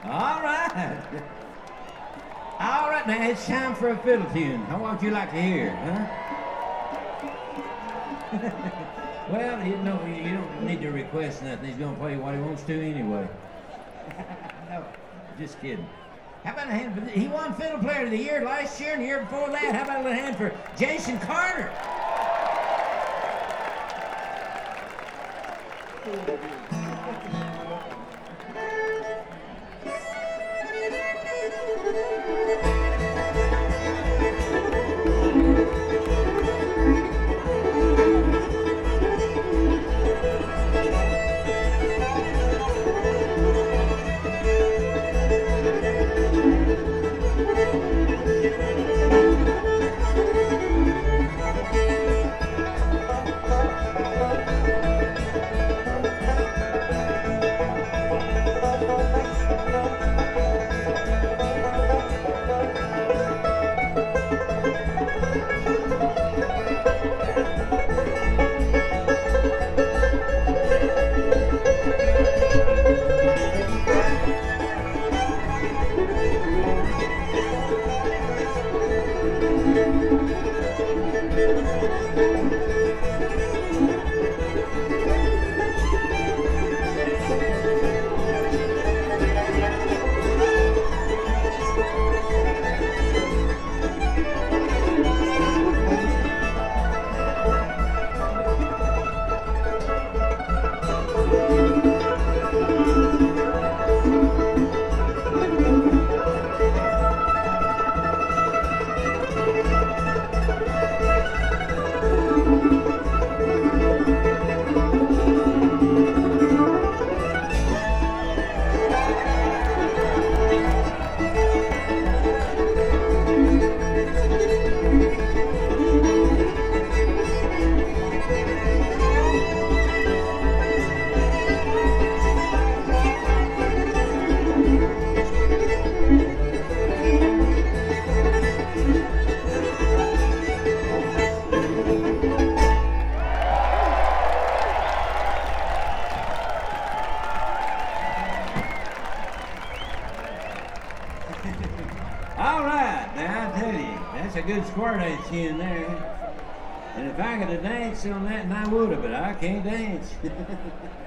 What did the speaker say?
All right. All right, now it's time for a fiddle tune. What would you like to hear, huh? Well, you know, you don't need to request nothing. He's going to play what he wants to anyway. No, just kidding. How about a hand for he won Fiddle Player of the Year last year and the year before that. How about a little hand for Jason Carter? All right, now I tell you, that's a good square dance in there. And if I could have danced on that, and I would have, but I can't dance.